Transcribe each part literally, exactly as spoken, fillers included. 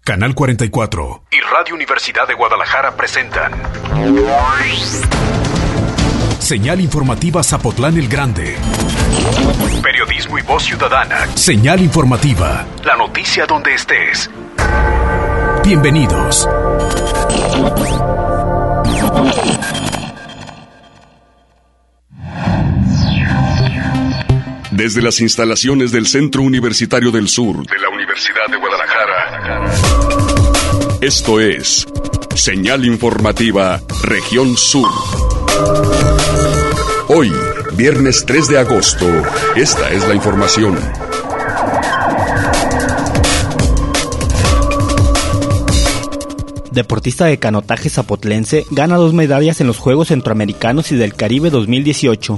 Canal cuarenta y cuatro y Radio Universidad de Guadalajara presentan Señal Informativa Zapotlán el Grande. Periodismo y voz ciudadana. Señal Informativa. La noticia donde estés. Bienvenidos. Desde las instalaciones del Centro Universitario del Sur de la Universidad de Guadalajara, esto es Señal Informativa Región Sur. Hoy, viernes tres de agosto, esta es la información. Deportista de canotaje zapotlense gana dos medallas en los Juegos Centroamericanos y del Caribe dos mil dieciocho.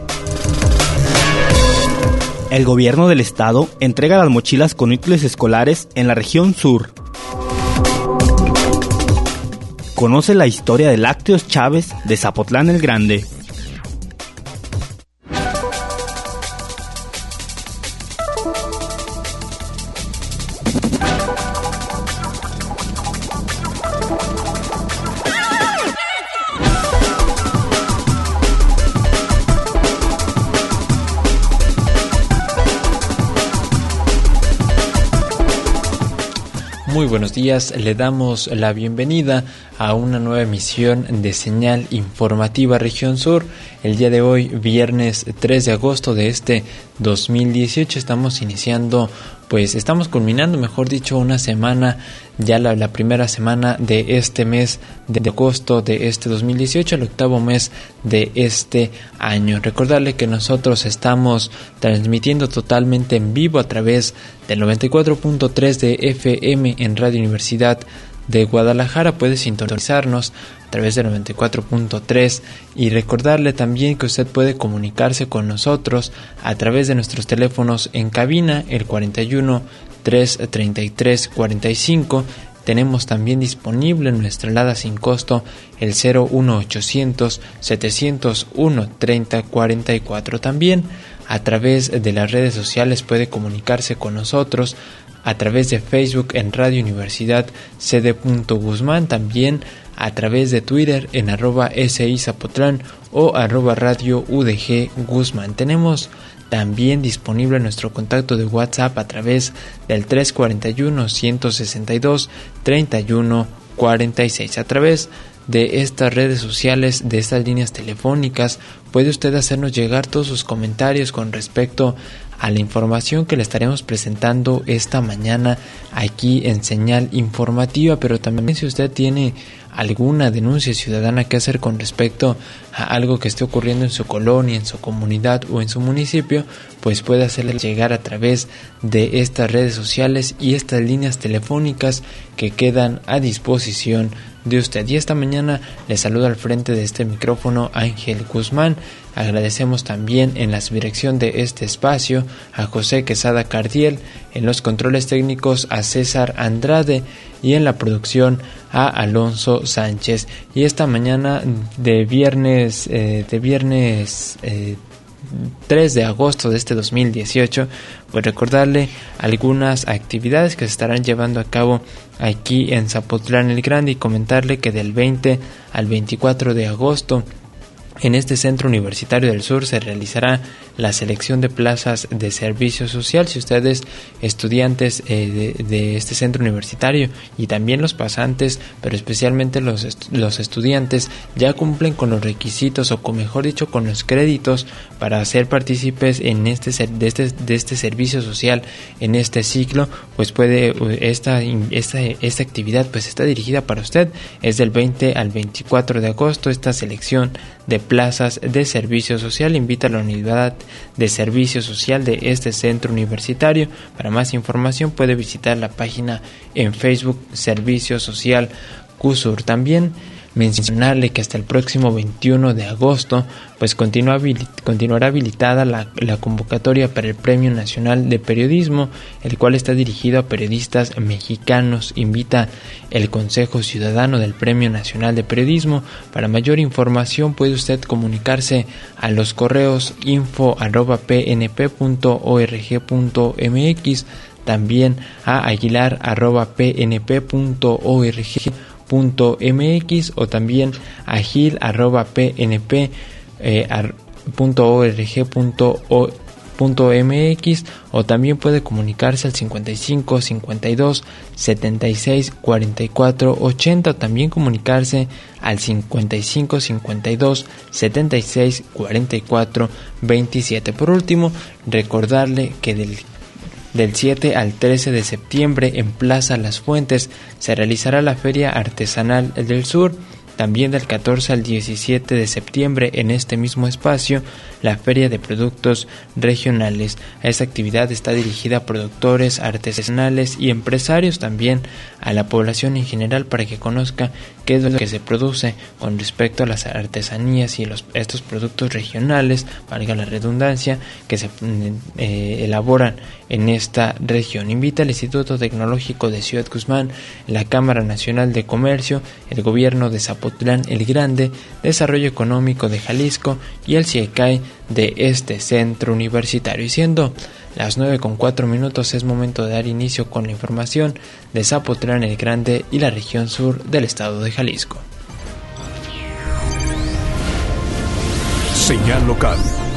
El gobierno del estado entrega las mochilas con útiles escolares en la región sur. Conoce la historia de Lácteos Chávez de Zapotlán el Grande. Muy buenos días, le damos la bienvenida a una nueva emisión de Señal Informativa Región Sur. El día de hoy, viernes tres de agosto de este dos mil dieciocho, estamos iniciando, pues estamos culminando, mejor dicho, una semana, ya la, la primera semana de este mes de agosto de este dos mil dieciocho, el octavo mes de este año. Recordarle que nosotros estamos transmitiendo totalmente en vivo a través del noventa y cuatro punto tres de F M en Radio Universidad de Guadalajara. Puede sintonizarnos a través del noventa y cuatro punto tres y recordarle también que usted puede comunicarse con nosotros a través de nuestros teléfonos en cabina, el cuarenta y uno, trescientos treinta y tres, cuarenta y cinco. Tenemos también disponible nuestra alada sin costo, el cero uno ochocientos, setecientos uno, treinta, cuarenta y cuatro. También a través de las redes sociales puede comunicarse con nosotros a través de Facebook en Radio Universidad C D Guzmán, también a través de Twitter en arroba S I Zapotlán o arroba Radio U D G Guzmán. Tenemos también disponible nuestro contacto de WhatsApp a través del tres cuarenta y uno, ciento sesenta y dos, treinta y uno, cuarenta y seis. A través de estas redes sociales, de estas líneas telefónicas, puede usted hacernos llegar todos sus comentarios con respecto a la información que le estaremos presentando esta mañana aquí en Señal Informativa, pero también si usted tiene alguna denuncia ciudadana que hacer con respecto a algo que esté ocurriendo en su colonia, en su comunidad o en su municipio, pues puede hacerle llegar a través de estas redes sociales y estas líneas telefónicas que quedan a disposición de usted. Y esta mañana le saluda al frente de este micrófono Ángel Guzmán. Agradecemos también en la dirección de este espacio a José Quesada Cardiel, en los controles técnicos a César Andrade y en la producción a Alonso Sánchez. Y esta mañana de viernes eh, de viernes eh, tres de agosto de este dos mil dieciocho, pues recordarle algunas actividades que se estarán llevando a cabo aquí en Zapotlán el Grande y comentarle que del veinte al veinticuatro de agosto en este Centro Universitario del Sur se realizará la selección de plazas de servicio social. Si ustedes estudiantes eh, de, de este centro universitario y también los pasantes, pero especialmente los, est- los estudiantes, ya cumplen con los requisitos o con, mejor dicho, con los créditos para ser partícipes en este, ser- de, este, de este servicio social en este ciclo, pues puede esta, esta, esta actividad pues está dirigida para usted. Es del veinte al veinticuatro de agosto esta selección de plazas de servicio social. Invita a la unidad de servicio social de este centro universitario. Para más información puede visitar la página en Facebook Servicio Social CUSUR. También mencionarle que hasta el próximo veintiuno de agosto pues continúa habilit- continuará habilitada la, la convocatoria para el Premio Nacional de Periodismo, el cual está dirigido a periodistas mexicanos. Invita el Consejo Ciudadano del Premio Nacional de Periodismo. Para mayor información puede usted comunicarse a los correos info arroba p n p punto org punto m x, también a aguilar arroba p n p punto org punto m x o también a gil arroba p n p punto org punto m x o también puede comunicarse al cincuenta y cinco, cincuenta y dos, setenta y seis, cuarenta y cuatro, ochenta o también comunicarse al cincuenta y cinco, cincuenta y dos, setenta y seis, cuarenta y cuatro, veintisiete. Por último, recordarle que del Del siete al trece de septiembre en Plaza Las Fuentes se realizará la Feria Artesanal del Sur. También del catorce al diecisiete de septiembre en este mismo espacio, la Feria de Productos Regionales. Esta actividad está dirigida a productores, artesanales y empresarios, también a la población en general, para que conozca qué es lo que se produce con respecto a las artesanías y los, estos productos regionales, valga la redundancia, que se eh, elaboran en esta región. Invita al Instituto Tecnológico de Ciudad Guzmán, la Cámara Nacional de Comercio, el Gobierno de Zapotlán el Grande, Desarrollo Económico de Jalisco y el CIECAI de este centro universitario. Y siendo las nueve con cuatro minutos, es momento de dar inicio con la información de Zapotlán el Grande y la región sur del estado de Jalisco. Señal local.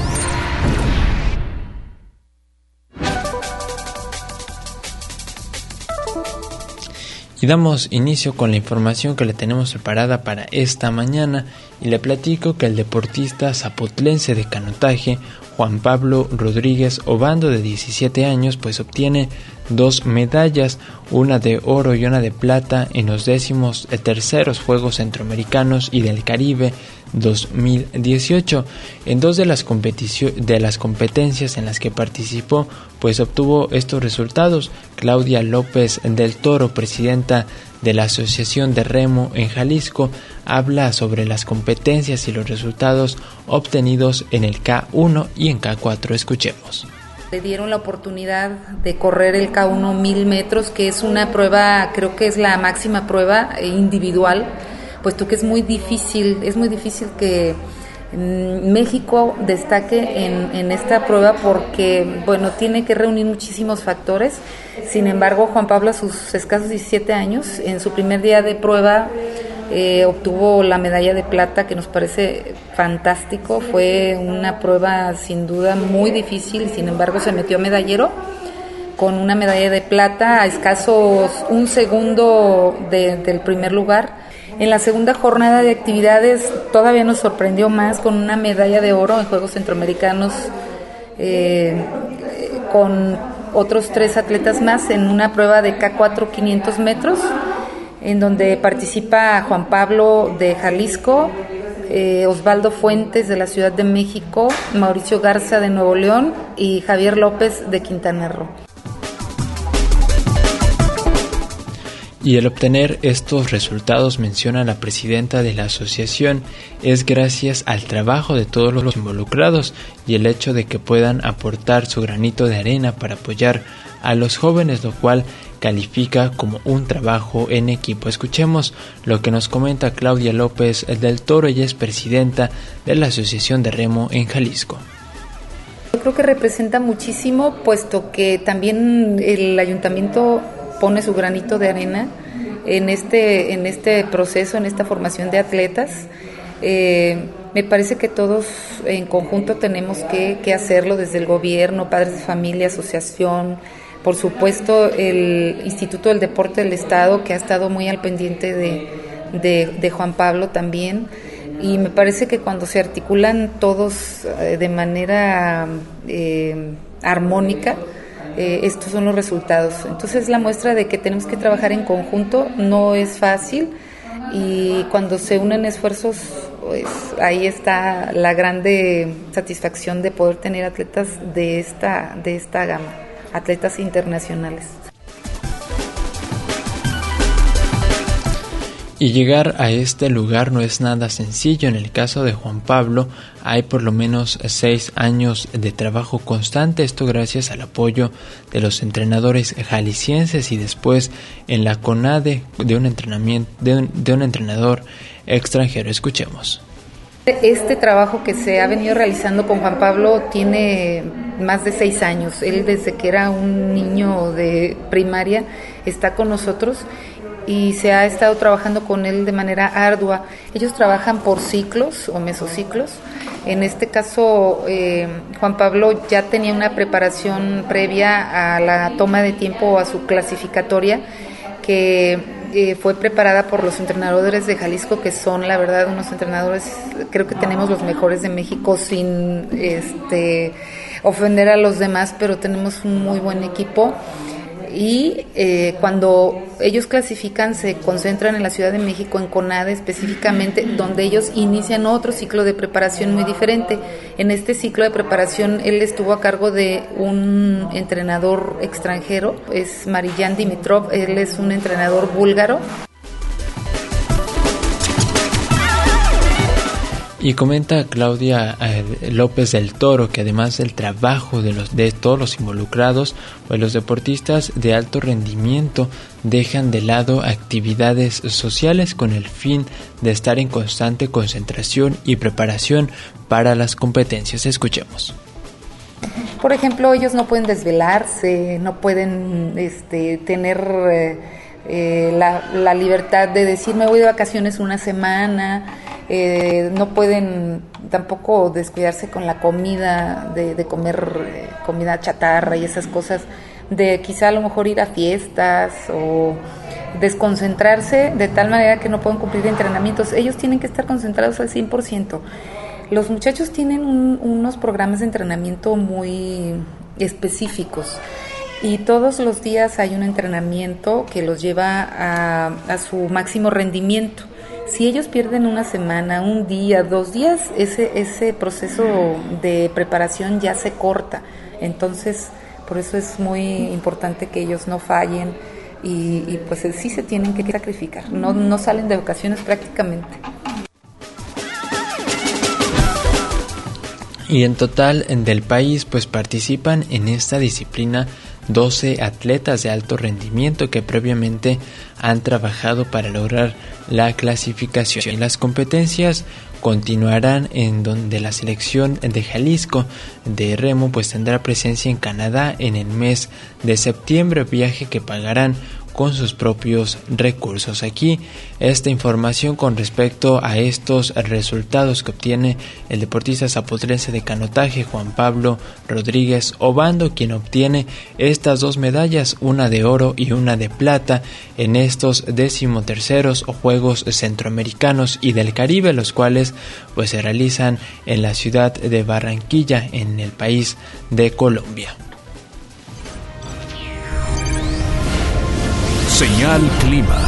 Y damos inicio con la información que le tenemos preparada para esta mañana, y le platico que el deportista zapotlense de canotaje Juan Pablo Rodríguez Obando, de diecisiete años, pues obtiene dos medallas, una de oro y una de plata en los décimos terceros Juegos Centroamericanos y del Caribe dos mil dieciocho. En dos de las, de las competencias en las que participó, pues obtuvo estos resultados. Claudia López del Toro, presidenta de la Asociación de Remo en Jalisco, habla sobre las competencias y los resultados obtenidos en el K uno y en K cuatro. Escuchemos. Le dieron la oportunidad de correr el K uno mil metros, que es una prueba, creo que es la máxima prueba individual, puesto que es muy difícil, es muy difícil que México destaque en, en esta prueba, porque, bueno, tiene que reunir muchísimos factores. Sin embargo, Juan Pablo, a sus escasos diecisiete años, en su primer día de prueba, eh, obtuvo la medalla de plata, que nos parece fantástico. Fue una prueba sin duda muy difícil, sin embargo se metió a medallero con una medalla de plata a escasos un segundo de, del primer lugar. En la segunda jornada de actividades todavía nos sorprendió más con una medalla de oro en Juegos Centroamericanos, eh, con otros tres atletas más en una prueba de K cuatro quinientos metros, en donde participa Juan Pablo de Jalisco, eh, Osvaldo Fuentes de la Ciudad de México, Mauricio Garza de Nuevo León y Javier López de Quintana Roo. Y el obtener estos resultados, menciona la presidenta de la asociación, es gracias al trabajo de todos los involucrados y el hecho de que puedan aportar su granito de arena para apoyar a los jóvenes, lo cual califica como un trabajo en equipo. Escuchemos lo que nos comenta Claudia López del Toro. Ella es presidenta de la Asociación de Remo en Jalisco. Yo creo que representa muchísimo, puesto que también el ayuntamiento pone su granito de arena en este en este proceso, en esta formación de atletas. Eh, me parece que todos en conjunto tenemos que, que hacerlo, desde el gobierno, padres de familia, asociación, por supuesto el Instituto del Deporte del Estado, que ha estado muy al pendiente de, de, de Juan Pablo también. Y me parece que cuando se articulan todos eh, de manera eh, armónica, Eh, estos son los resultados. Entonces, la muestra de que tenemos que trabajar en conjunto. No es fácil, y cuando se unen esfuerzos, pues ahí está la grande satisfacción de poder tener atletas de esta, de esta gama, atletas internacionales. Y llegar a este lugar no es nada sencillo. En el caso de Juan Pablo hay por lo menos seis años de trabajo constante, esto gracias al apoyo de los entrenadores jaliscienses y después en la CONADE de un entrenamiento de un, de un entrenador extranjero. Escuchemos. Este trabajo que se ha venido realizando con Juan Pablo tiene más de seis años. Él desde que era un niño de primaria está con nosotros y se ha estado trabajando con él de manera ardua. Ellos trabajan por ciclos o mesociclos. En este caso, eh, Juan Pablo ya tenía una preparación previa a la toma de tiempo o a su clasificatoria que Eh, fue preparada por los entrenadores de Jalisco, que son la verdad unos entrenadores, creo que tenemos los mejores de México, sin este ofender a los demás, pero tenemos un muy buen equipo. Y eh, cuando ellos clasifican se concentran en la Ciudad de México, en CONADE específicamente, donde ellos inician otro ciclo de preparación muy diferente. En este ciclo de preparación él estuvo a cargo de un entrenador extranjero, es Marijan Dimitrov, él es un entrenador búlgaro. Y comenta Claudia eh, López del Toro que además del trabajo de los de todos los involucrados, pues los deportistas de alto rendimiento dejan de lado actividades sociales con el fin de estar en constante concentración y preparación para las competencias. Escuchemos. Por ejemplo, ellos no pueden desvelarse, no pueden este, tener eh, eh, la, la libertad de decir me voy de vacaciones una semana. Eh, no pueden tampoco descuidarse con la comida, de, de comer eh, comida chatarra y esas cosas, de quizá a lo mejor ir a fiestas o desconcentrarse de tal manera que no pueden cumplir entrenamientos. Ellos tienen que estar concentrados al cien por ciento. Los muchachos tienen un, unos programas de entrenamiento muy específicos y todos los días hay un entrenamiento que los lleva a, a su máximo rendimiento. Si ellos pierden una semana, un día, dos días, ese ese proceso de preparación ya se corta. Entonces, por eso es muy importante que ellos no fallen y, y pues sí se tienen que sacrificar. No, no salen de vacaciones prácticamente. Y en total del país pues participan en esta disciplina doce atletas de alto rendimiento que previamente han trabajado para lograr la clasificación. Y las competencias continuarán en donde la selección de Jalisco de remo pues tendrá presencia en Canadá en el mes de septiembre, viaje que pagarán con sus propios recursos. Aquí esta información con respecto a estos resultados que obtiene el deportista zapotlense de canotaje Juan Pablo Rodríguez Obando, quien obtiene estas dos medallas, una de oro y una de plata en estos decimoterceros Juegos Centroamericanos y del Caribe, los cuales pues se realizan en la ciudad de Barranquilla, en el país de Colombia. Señal Clima.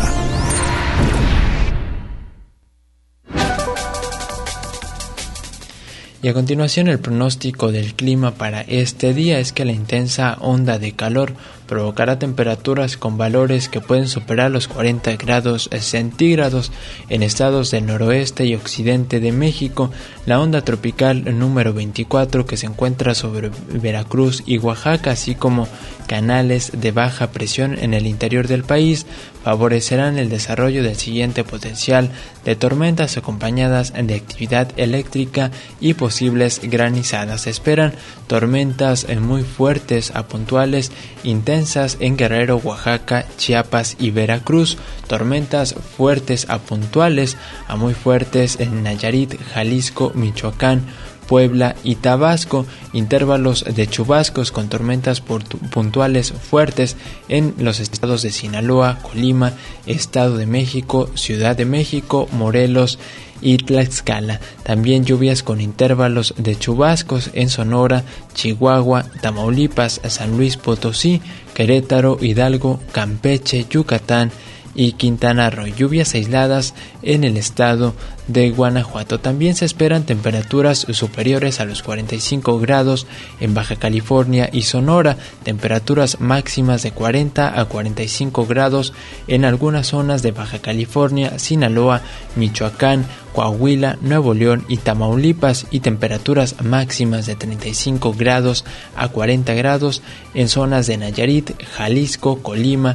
Y a continuación el pronóstico del clima para este día es que la intensa onda de calor provocará temperaturas con valores que pueden superar los cuarenta grados centígrados en estados del noroeste y occidente de México. La onda tropical número veinticuatro, que se encuentra sobre Veracruz y Oaxaca, así como canales de baja presión en el interior del país, favorecerán el desarrollo del siguiente potencial de tormentas acompañadas de actividad eléctrica y posibles granizadas. Se esperan tormentas muy fuertes a puntuales intensas en Guerrero, Oaxaca, Chiapas y Veracruz, tormentas fuertes a puntuales a muy fuertes en Nayarit, Jalisco, Michoacán, Puebla y Tabasco, intervalos de chubascos con tormentas puntuales fuertes en los estados de Sinaloa, Colima, Estado de México, Ciudad de México, Morelos y Tlaxcala. También lluvias con intervalos de chubascos en Sonora, Chihuahua, Tamaulipas, San Luis Potosí, Querétaro, Hidalgo, Campeche, Yucatán y Quintana Roo. Lluvias aisladas en el estado de Guanajuato. También se esperan temperaturas superiores a los cuarenta y cinco grados en Baja California y Sonora, temperaturas máximas de cuarenta a cuarenta y cinco grados en algunas zonas de Baja California, Sinaloa, Michoacán, Coahuila, Nuevo León y Tamaulipas, y temperaturas máximas de treinta y cinco grados a cuarenta grados en zonas de Nayarit, Jalisco, Colima,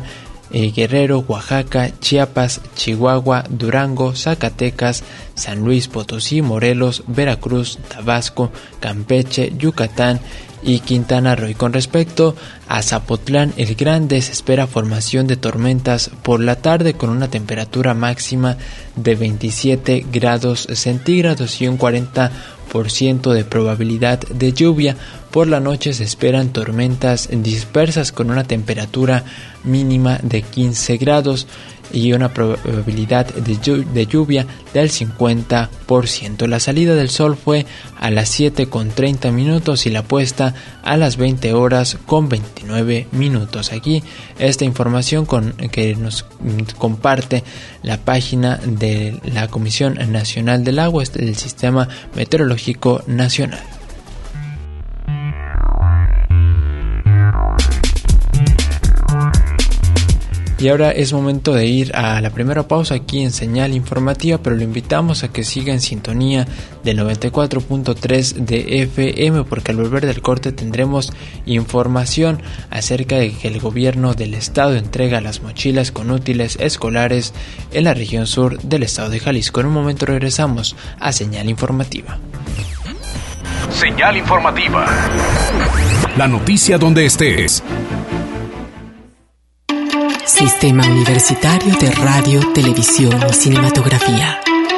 eh, Guerrero, Oaxaca, Chiapas, Chihuahua, Durango, Zacatecas, San Luis Potosí, Morelos, Veracruz, Tabasco, Campeche, Yucatán y Quintana Roo. Y con respecto a Zapotlán el Grande, se espera formación de tormentas por la tarde con una temperatura máxima de veintisiete grados centígrados y un cuarenta por ciento de probabilidad de lluvia. Por la noche se esperan tormentas dispersas con una temperatura mínima de quince grados y una probabilidad de lluvia del cincuenta por ciento. La salida del sol fue a las siete con treinta minutos y la puesta a las veinte horas con veintinueve minutos. Aquí esta información con, que nos comparte la página de la Comisión Nacional del Agua, del Sistema Meteorológico Nacional. Y ahora es momento de ir a la primera pausa aquí en Señal Informativa, pero lo invitamos a que siga en sintonía del noventa y cuatro punto tres de F M, porque al volver del corte tendremos información acerca de que el gobierno del estado entrega las mochilas con útiles escolares en la región sur del estado de Jalisco. En un momento regresamos a Señal Informativa. Señal Informativa. La noticia donde estés. Sistema Universitario de Radio, Televisión y Cinematografía.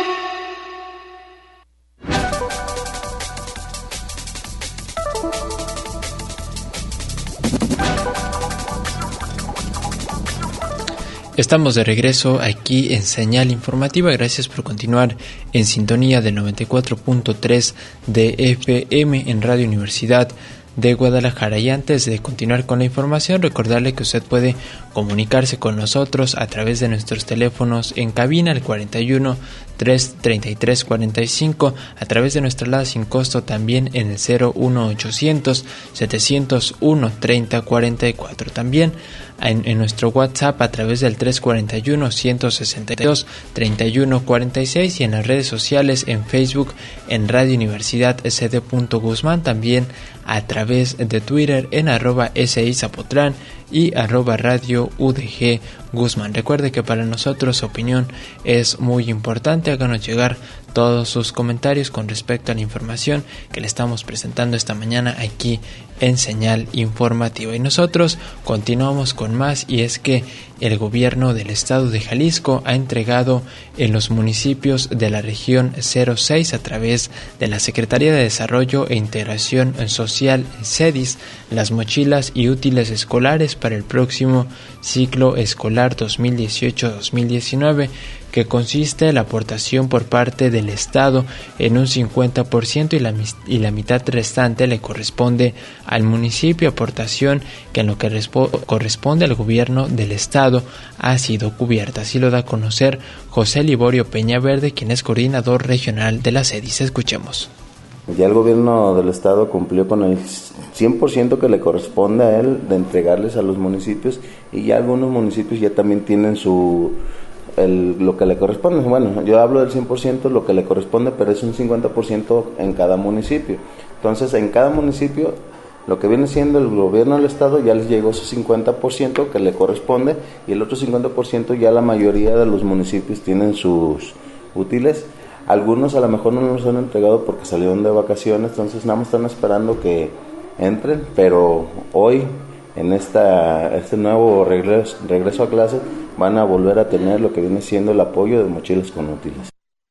Estamos de regreso aquí en Señal Informativa. Gracias por continuar en sintonía del noventa y cuatro punto tres de F M en Radio Universidad de Guadalajara. Y antes de continuar con la información, recordarle que usted puede comunicarse con nosotros a través de nuestros teléfonos en cabina, el cuarenta y uno, tres treinta y tres cuarenta y cinco, a través de nuestra alada sin costo también en el cero uno ochocientos, setecientos uno, treinta cuarenta y cuatro. También en, en nuestro WhatsApp a través del tres cuarenta y uno, ciento sesenta y dos, treinta y uno cuarenta y seis, y en las redes sociales en Facebook en Radio Universidad C D. Guzmán, también a través de Twitter en arroba S I Zapotlán y arroba Radio U D G Guzmán. Recuerde que para nosotros su opinión es muy importante. Háganos llegar todos sus comentarios con respecto a la información que le estamos presentando esta mañana aquí en Señal Informativa. Y nosotros continuamos con más, y es que el gobierno del estado de Jalisco ha entregado en los municipios de la región cero seis a través de la Secretaría de Desarrollo e Integración Social CEDIS las mochilas y útiles escolares para el próximo ciclo escolar dos mil dieciocho dos mil diecinueve, que consiste en la aportación por parte del Estado en un cincuenta por ciento y la, y la mitad restante le corresponde al municipio, aportación que en lo que respo- corresponde al gobierno del Estado ha sido cubierta. Así lo da a conocer José Liborio Peñaverde, quien es coordinador regional de la CEDIS. Escuchemos. Ya el gobierno del estado cumplió con el cien por ciento que le corresponde a él de entregarles a los municipios, y ya algunos municipios ya también tienen su el, lo que le corresponde. Bueno, yo hablo del cien por ciento, lo que le corresponde, pero es un cincuenta por ciento en cada municipio. Entonces, en cada municipio, lo que viene siendo el gobierno del estado ya les llegó su cincuenta por ciento que le corresponde, y el otro cincuenta por ciento ya la mayoría de los municipios tienen sus útiles. Algunos a lo mejor no nos han entregado porque salieron de vacaciones, entonces nada más están esperando que entren, pero hoy en esta este nuevo regreso, regreso a clase van a volver a tener lo que viene siendo el apoyo de mochilas con útiles.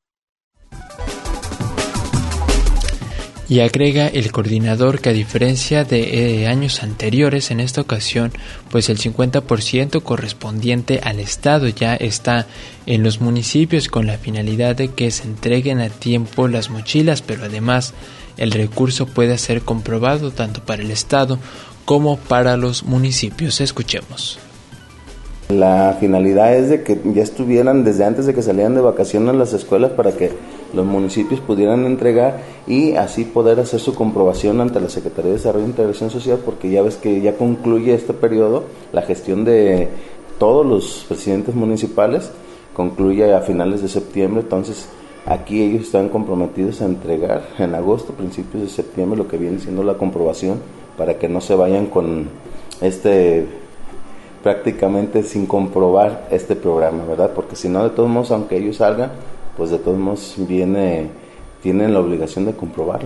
Y agrega el coordinador que, a diferencia de eh, años anteriores, en esta ocasión pues el cincuenta por ciento correspondiente al Estado ya está en los municipios, con la finalidad de que se entreguen a tiempo las mochilas, pero además el recurso puede ser comprobado tanto para el Estado como para los municipios. Escuchemos. La finalidad es de que ya estuvieran desde antes de que salieran de vacaciones las escuelas, para que los municipios pudieran entregar y así poder hacer su comprobación ante la Secretaría de Desarrollo e Integración Social, porque ya ves que ya concluye este periodo, la gestión de todos los presidentes municipales concluye a finales de septiembre. Entonces aquí ellos están comprometidos a entregar en agosto, principios de septiembre, lo que viene siendo la comprobación, para que no se vayan con este prácticamente sin comprobar este programa, ¿verdad? Porque si no, de todos modos, aunque ellos salgan, pues de todos modos viene, tienen la obligación de comprobarlo.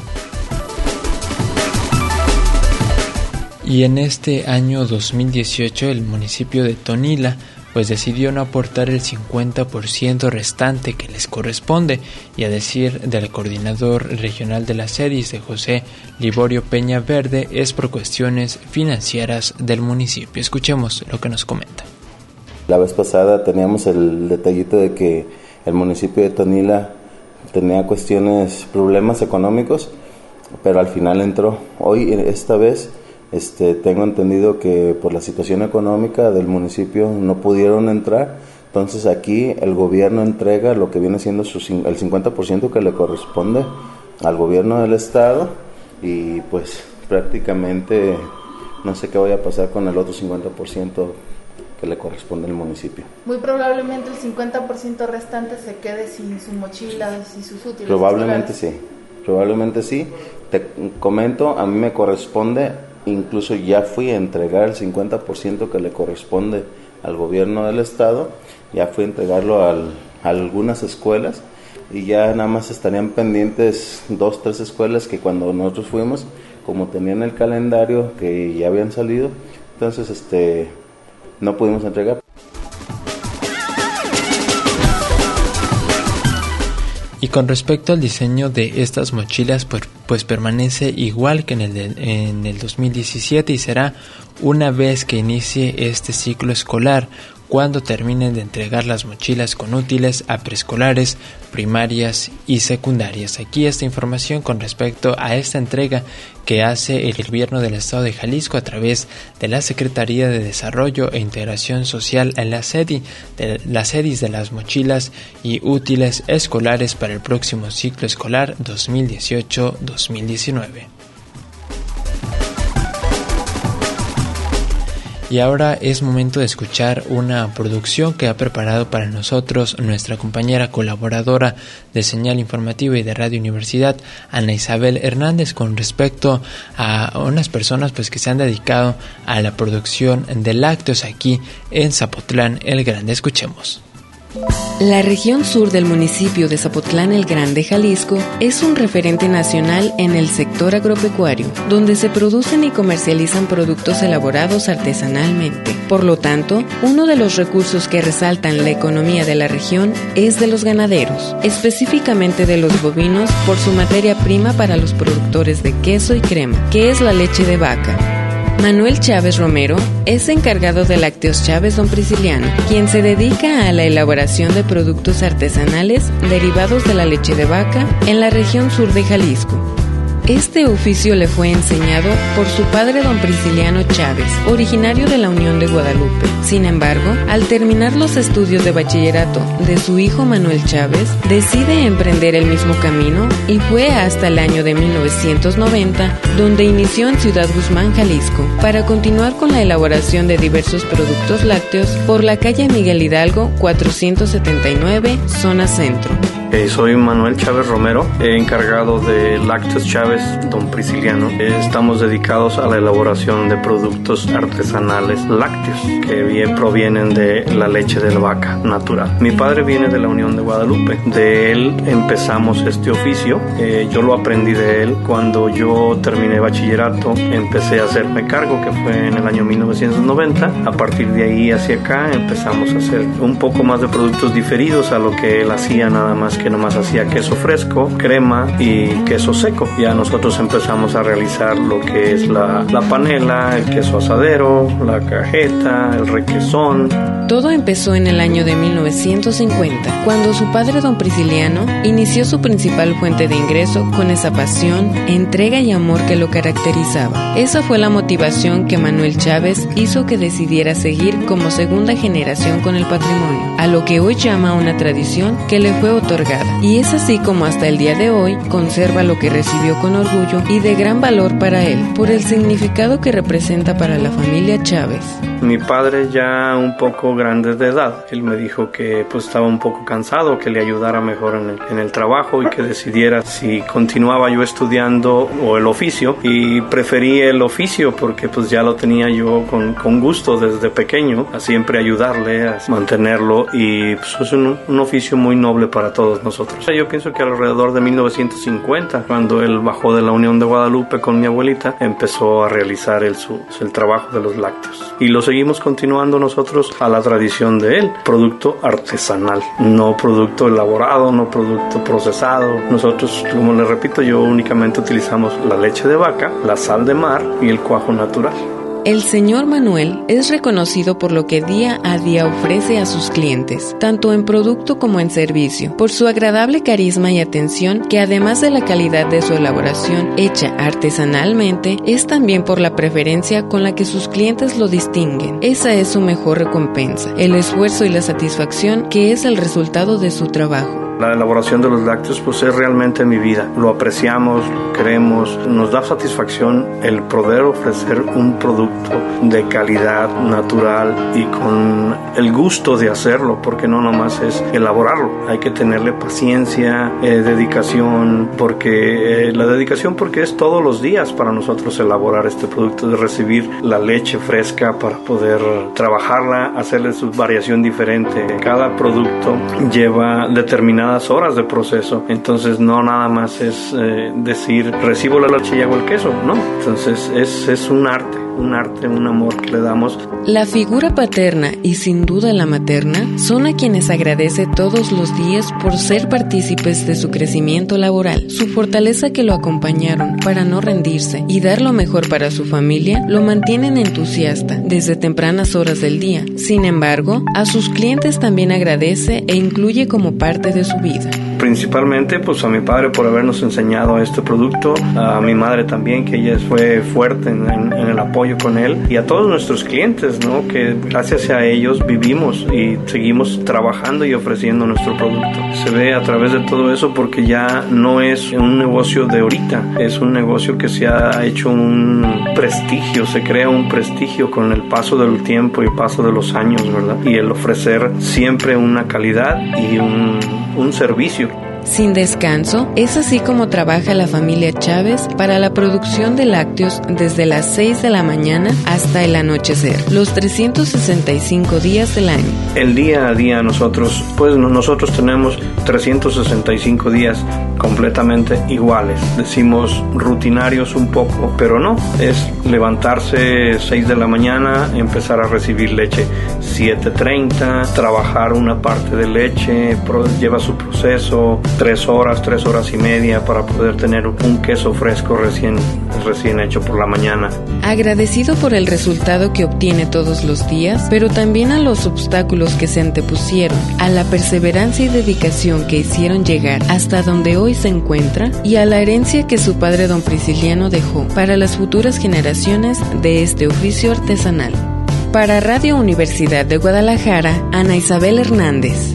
Y en este año dos mil dieciocho el municipio de Tonila pues decidió no aportar el cincuenta por ciento restante que les corresponde, y a decir del coordinador regional de la SEDIS, de José Liborio Peña Verde, es por cuestiones financieras del municipio. Escuchemos lo que nos comenta. La vez pasada teníamos el detallito de que el municipio de Tonila tenía cuestiones, problemas económicos, pero al final entró. Hoy, esta vez, Este, tengo entendido que por la situación económica del municipio no pudieron entrar, entonces aquí el gobierno entrega lo que viene siendo su, el cincuenta por ciento que le corresponde al gobierno del estado, y pues prácticamente no sé qué vaya a pasar con el otro cincuenta por ciento que le corresponde al municipio. Muy probablemente el cincuenta por ciento restante se quede sin sus mochilas y sus útiles. Probablemente sí, probablemente sí. Te comento, a mí me corresponde, incluso ya fui a entregar el cincuenta por ciento que le corresponde al gobierno del estado, ya fui a entregarlo al, a algunas escuelas, y ya nada más estarían pendientes dos, tres escuelas que cuando nosotros fuimos, como tenían el calendario que ya habían salido, entonces este no pudimos entregar. Y con respecto al diseño de estas mochilas, pues, pues permanece igual que en el, de, en el dos mil diecisiete, y será una vez que inicie este ciclo escolar, cuando terminen de entregar las mochilas con útiles a preescolares, primarias y secundarias. Aquí esta información con respecto a esta entrega que hace el gobierno del estado de Jalisco a través de la Secretaría de Desarrollo e Integración Social en la SEDI, de la SEDIS de las mochilas y útiles escolares para el próximo ciclo escolar dos mil dieciocho dos mil diecinueve. Y ahora es momento de escuchar una producción que ha preparado para nosotros nuestra compañera colaboradora de Señal Informativa y de Radio Universidad, Ana Isabel Hernández, con respecto a unas personas pues que se han dedicado a la producción de lácteos aquí en Zapotlán el Grande. Escuchemos. La región sur del municipio de Zapotlán el Grande, Jalisco, es un referente nacional en el sector agropecuario, donde se producen y comercializan productos elaborados artesanalmente. Por lo tanto, uno de los recursos que resaltan la economía de la región es de los ganaderos, específicamente de los bovinos, por su materia prima para los productores de queso y crema, que es la leche de vaca. Manuel Chávez Romero es encargado de Lácteos Chávez Don Prisciliano, quien se dedica a la elaboración de productos artesanales derivados de la leche de vaca en la región sur de Jalisco. Este oficio le fue enseñado por su padre Don Prisciliano Chávez, originario de la Unión de Guadalupe. Sin embargo, al terminar los estudios de bachillerato de su hijo Manuel Chávez, decide emprender el mismo camino y fue hasta el año de mil novecientos noventa, donde inició en Ciudad Guzmán, Jalisco, para continuar con la elaboración de diversos productos lácteos por la calle Miguel Hidalgo cuatrocientos setenta y nueve, zona centro. Eh, soy Manuel Chávez Romero, encargado de Lácteos Chávez Don Prisciliano. Eh, estamos dedicados a la elaboración de productos artesanales lácteos que bien provienen de la leche de la vaca natural. Mi padre viene de la Unión de Guadalupe. De él empezamos este oficio. Eh, yo lo aprendí de él cuando yo terminé bachillerato. Empecé a hacerme cargo, que fue en el año mil novecientos noventa. A partir de ahí hacia acá empezamos a hacer un poco más de productos diferidos a lo que él hacía, nada más que nomás hacía queso fresco, crema y queso seco. Ya nosotros empezamos a realizar lo que es la, la panela, el queso asadero, la cajeta, el requesón. Todo empezó en el año de mil novecientos cincuenta, cuando su padre Don Prisciliano inició su principal fuente de ingreso con esa pasión, entrega y amor que lo caracterizaba. Esa fue la motivación que Manuel Chávez hizo que decidiera seguir como segunda generación con el patrimonio, a lo que hoy llama una tradición que le fue otorgada. Y es así como hasta el día de hoy conserva lo que recibió con orgullo y de gran valor para él, por el significado que representa para la familia Chávez. Mi padre ya un poco grande de edad, él me dijo que pues estaba un poco cansado, que le ayudara mejor en el, en el trabajo y que decidiera si continuaba yo estudiando o el oficio, y preferí el oficio porque pues ya lo tenía yo con, con gusto desde pequeño, a siempre ayudarle a mantenerlo, y pues es un, un oficio muy noble para todos nosotros. Yo pienso que alrededor de mil novecientos cincuenta, cuando él bajó de la Unión de Guadalupe con mi abuelita, empezó a realizar el, su, el trabajo de los lácteos, y lo seguimos continuando nosotros a la tradición de él, producto artesanal, no producto elaborado, no producto procesado. Nosotros, como les repito, yo únicamente utilizamos la leche de vaca, la sal de mar y el cuajo natural. El señor Manuel es reconocido por lo que día a día ofrece a sus clientes, tanto en producto como en servicio, por su agradable carisma y atención, que además de la calidad de su elaboración hecha artesanalmente, es también por la preferencia con la que sus clientes lo distinguen. Esa es su mejor recompensa, el esfuerzo y la satisfacción que es el resultado de su trabajo. La elaboración de los lácteos pues es realmente mi vida, lo apreciamos, lo queremos, nos da satisfacción el poder ofrecer un producto de calidad natural y con el gusto de hacerlo, porque no nomás es elaborarlo, hay que tenerle paciencia, eh, dedicación, porque eh, la dedicación porque es todos los días para nosotros elaborar este producto, de recibir la leche fresca para poder trabajarla, hacerle su variación diferente. Cada producto lleva determinada horas de proceso, entonces no nada más es eh, decir recibo la leche y hago el queso, no, entonces es, es un arte, un arte, un amor que le damos. La figura paterna y sin duda la materna son a quienes agradece todos los días por ser partícipes de su crecimiento laboral. Su fortaleza, que lo acompañaron para no rendirse y dar lo mejor para su familia, lo mantienen entusiasta desde tempranas horas del día. Sin embargo, a sus clientes también agradece e incluye como parte de su vida. Principalmente pues a mi padre por habernos enseñado este producto, a mi madre también, que ella fue fuerte en, en, en el apoyo con él, y a todos nuestros clientes, ¿no? Que gracias a ellos vivimos y seguimos trabajando y ofreciendo nuestro producto. Se ve a través de todo eso porque ya no es un negocio de ahorita, es un negocio que se ha hecho un prestigio, se crea un prestigio con el paso del tiempo y paso de los años, ¿verdad? Y el ofrecer siempre una calidad y un, un servicio. Sin descanso, es así como trabaja la familia Chávez para la producción de lácteos desde las seis de la mañana hasta el anochecer, los trescientos sesenta y cinco días del año. El día a día nosotros, pues nosotros tenemos trescientos sesenta y cinco días completamente iguales. Decimos rutinarios un poco, pero no, es levantarse seis de la mañana, empezar a recibir leche siete treinta, trabajar una parte de leche, lleva su proceso, tres horas, tres horas y media para poder tener un queso fresco recién, recién hecho por la mañana. Agradecido por el resultado que obtiene todos los días, pero también a los obstáculos que se antepusieron, a la perseverancia y dedicación que hicieron llegar hasta donde hoy se encuentra, y a la herencia que su padre don Prisciliano dejó para las futuras generaciones de este oficio artesanal. Para Radio Universidad de Guadalajara, Ana Isabel Hernández.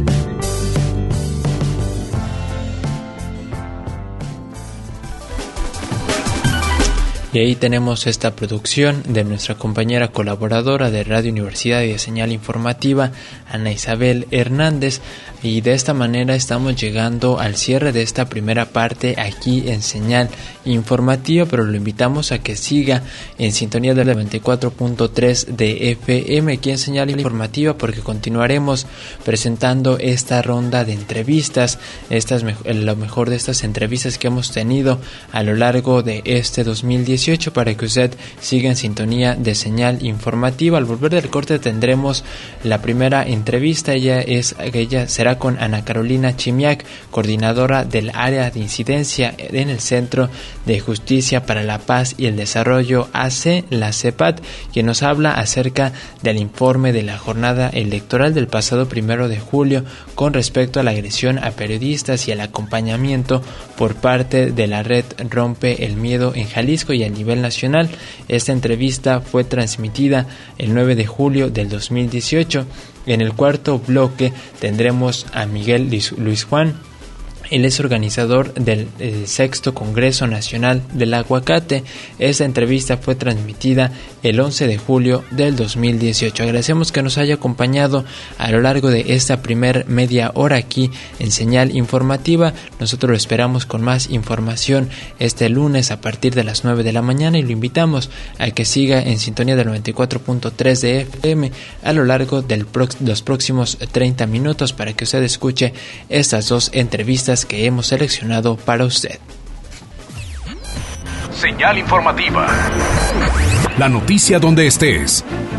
Y ahí tenemos esta producción de nuestra compañera colaboradora de Radio Universidad y de Señal Informativa, Ana Isabel Hernández. Y de esta manera estamos llegando al cierre de esta primera parte aquí en Señal Informativa, pero lo invitamos a que siga en sintonía del noventa y cuatro punto tres de F M aquí en Señal Informativa, porque continuaremos presentando esta ronda de entrevistas, estas lo mejor de estas entrevistas que hemos tenido a lo largo de este dos mil dieciocho, para que usted siga en sintonía de Señal Informativa. Al volver del corte tendremos la primera entrevista. Ella es ella será con Ana Carolina Chimiak, coordinadora del área de incidencia en el Centro de Justicia para la Paz y el Desarrollo A C, la CEPAD, quien nos habla acerca del informe de la jornada electoral del pasado primero de julio con respecto a la agresión a periodistas y el acompañamiento por parte de la red Rompe el Miedo en Jalisco y a nivel nacional. Esta entrevista fue transmitida el nueve de julio del dos mil dieciocho. En el cuarto bloque tendremos a Miguel Luis Juan, Él es organizador del eh, sexto Congreso Nacional del Aguacate. Esta entrevista fue transmitida el once de julio del dos mil dieciocho. Agradecemos que nos haya acompañado a lo largo de esta primer media hora aquí en Señal Informativa. Nosotros lo esperamos con más información este lunes a partir de las nueve de la mañana y lo invitamos a que siga en sintonía del noventa y cuatro punto tres de F M a lo largo de pro- los próximos treinta minutos para que usted escuche estas dos entrevistas que hemos seleccionado para usted. Señal Informativa. La noticia donde estés.